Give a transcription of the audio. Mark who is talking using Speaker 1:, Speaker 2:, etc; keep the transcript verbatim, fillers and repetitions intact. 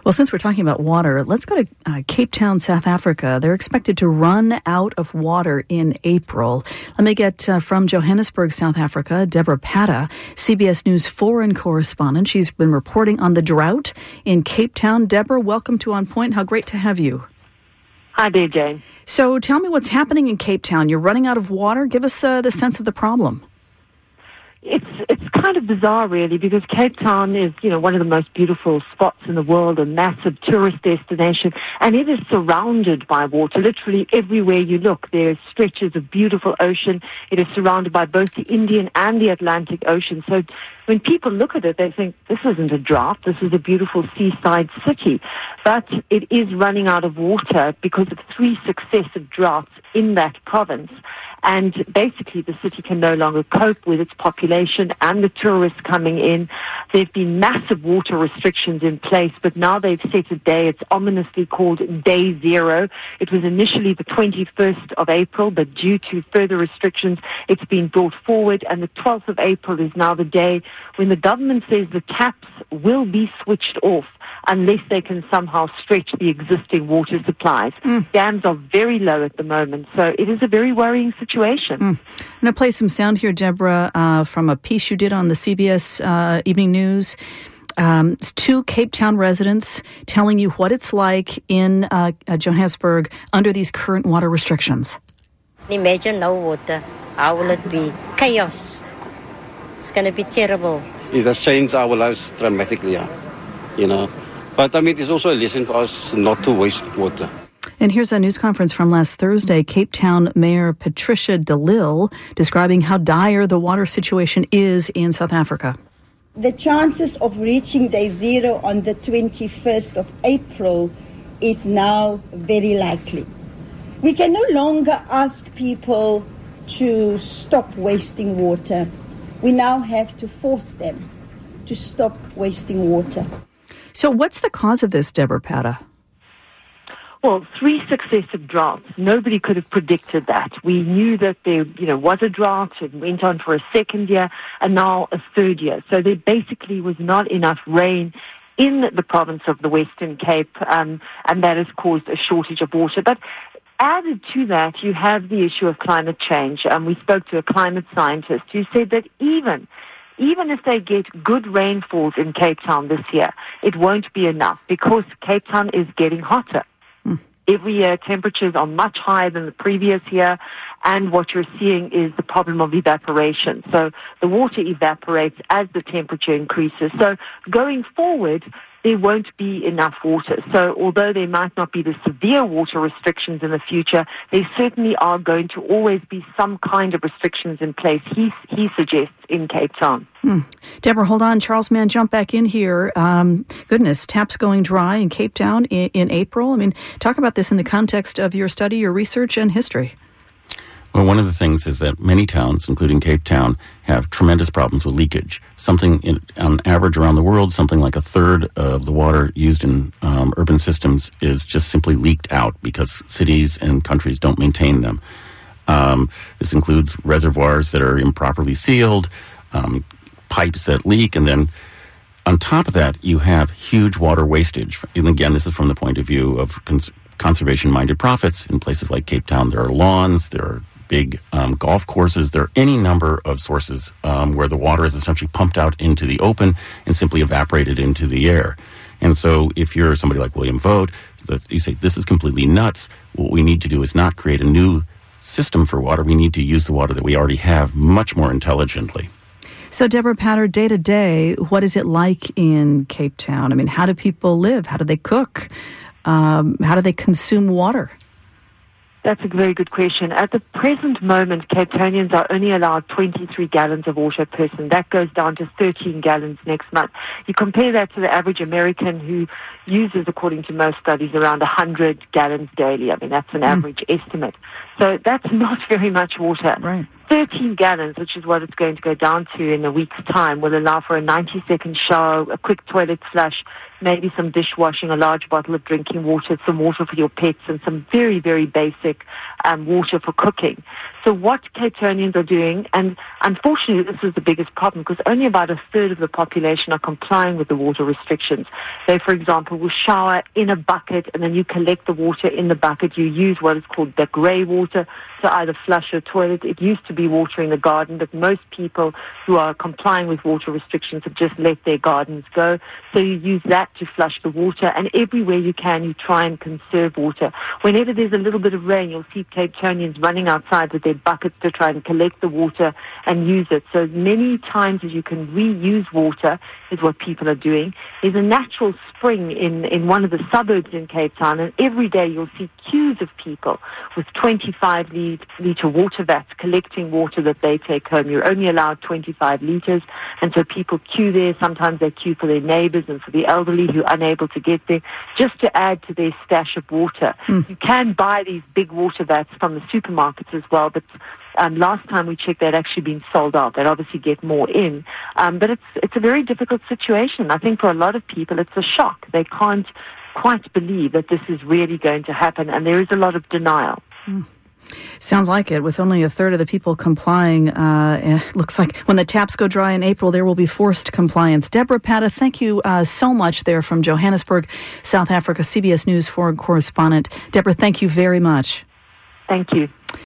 Speaker 1: Well, since we're talking about water, let's go to uh, Cape Town, South Africa. They're expected to run out of water in April. Let me get uh, from Johannesburg, South Africa, Deborah Patta, C B S News foreign correspondent. She's been reporting on the drought in Cape Town. Deborah, welcome to On Point. How great to have you.
Speaker 2: Hi there, Jane.
Speaker 1: So tell me what's happening in Cape Town. You're running out of water. Give us uh, the sense of the problem.
Speaker 2: It's it's kind of bizarre, really, because Cape Town is, you know, one of the most beautiful spots in the world, a massive tourist destination, and it is surrounded by water. Literally everywhere you look, there are stretches of beautiful ocean. It is surrounded by both the Indian and the Atlantic Ocean. So when people look at it, they think, this isn't a drought, this is a beautiful seaside city. But it is running out of water because of three successive droughts in that province. And basically the city can no longer cope with its population and the tourists coming in. There have been massive water restrictions in place, but now they've set a day. It's ominously called Day Zero. It was initially the twenty-first of April, but due to further restrictions, it's been brought forward. And the twelfth of April is now the day when the government says the taps will be switched off unless they can somehow stretch the existing water supplies. Mm. Dams are very low at the moment, so it is a very worrying situation. Mm.
Speaker 1: I'm going to play some sound here, Deborah, uh, from a piece you did on the C B S uh, Evening News. Um, it's two Cape Town residents telling you what it's like in uh, uh, Johannesburg under these current water restrictions.
Speaker 3: Imagine no water. How will it be? Chaos. It's going to be terrible.
Speaker 4: It has changed our lives dramatically, yeah. You know. But, I mean, it's also a lesson for us not to waste water.
Speaker 1: And here's a news conference from last Thursday. Cape Town Mayor Patricia de Lille describing how dire the water situation is in South Africa.
Speaker 5: The chances of reaching day zero on the twenty-first of April is now very likely. We can no longer ask people to stop wasting water. We now have to force them to stop wasting water.
Speaker 1: So what's the cause of this, Deborah Patta?
Speaker 2: Well, three successive droughts. Nobody could have predicted that. We knew that there, you know, was a drought. It went on for a second year and now a third year. So there basically was not enough rain in the province of the Western Cape, um, and that has caused a shortage of water. But added to that, you have the issue of climate change. Um, we spoke to a climate scientist who said that even Even if they get good rainfalls in Cape Town this year, it won't be enough because Cape Town is getting hotter. Mm. Every year, temperatures are much higher than the previous year, and what you're seeing is the problem of evaporation. So the water evaporates as the temperature increases. So going forward, there won't be enough water. So although there might not be the severe water restrictions in the future, there certainly are going to always be some kind of restrictions in place, he, he suggests, in Cape Town.
Speaker 1: Hmm. Deborah, hold on. Charles Mann, jump back in here. Um, goodness, taps going dry in Cape Town in, in April. I mean, talk about this in the context of your study, your research, and history.
Speaker 6: Well, one of the things is that many towns, including Cape Town, have tremendous problems with leakage. Something, in, on average around the world, something like a third of the water used in um, urban systems is just simply leaked out because cities and countries don't maintain them. Um, this includes reservoirs that are improperly sealed, um, pipes that leak, and then on top of that, you have huge water wastage. And again, this is from the point of view of cons- conservation-minded profits. In places like Cape Town, there are lawns, there are big um, golf courses. There are any number of sources um, where the water is essentially pumped out into the open and simply evaporated into the air. And so if you're somebody like William Vogt, you say, this is completely nuts. What we need to do is not create a new system for water. We need to use the water that we already have much more intelligently.
Speaker 1: So, Deborah Patta, day to day, what is it like in Cape Town? I mean, how do people live? How do they cook? Um, how do they consume water?
Speaker 2: That's a very good question. At the present moment, Cape Townians are only allowed twenty-three gallons of water per person. That goes down to thirteen gallons next month. You compare that to the average American who uses, according to most studies, around one hundred gallons daily. I mean, that's an mm. average estimate. So that's not very much water.
Speaker 1: Right.
Speaker 2: thirteen gallons, which is what it's going to go down to in a week's time, will allow for a ninety second shower, a quick toilet flush, maybe some dishwashing, a large bottle of drinking water, some water for your pets, and some very, very basic um, water for cooking. So what Cape Townians are doing, and unfortunately this is the biggest problem because only about a third of the population are complying with the water restrictions. They, for example, will shower in a bucket and then you collect the water in the bucket. You use what is called the grey water to either flush your toilet. It used to be watering the garden, but most people who are complying with water restrictions have just let their gardens go. So you use that to flush the water, and everywhere you can, you try and conserve water. Whenever there's a little bit of rain, you'll see Cape Townians running outside with their buckets to try and collect the water and use it. So as many times as you can reuse water is what people are doing. There's a natural spring in, in one of the suburbs in Cape Town, and every day you'll see queues of people with twenty-five litre water vats collecting water that they take home. You're only allowed twenty-five litres, and so people queue there. Sometimes they queue for their neighbours and for the elderly who are unable to get there, just to add to their stash of water. Mm. You can buy these big water vats from the supermarkets as well, but Um, last time we checked, they'd actually been sold out. They'd obviously get more in. Um, but it's it's a very difficult situation. I think for a lot of people, it's a shock. They can't quite believe that this is really going to happen, and there is a lot of denial.
Speaker 1: Mm. Sounds like it. With only a third of the people complying, uh, it looks like when the taps go dry in April, there will be forced compliance. Deborah Patta, thank you uh, so much there from Johannesburg, South Africa, C B S News foreign correspondent. Deborah, thank you very much.
Speaker 2: Thank you.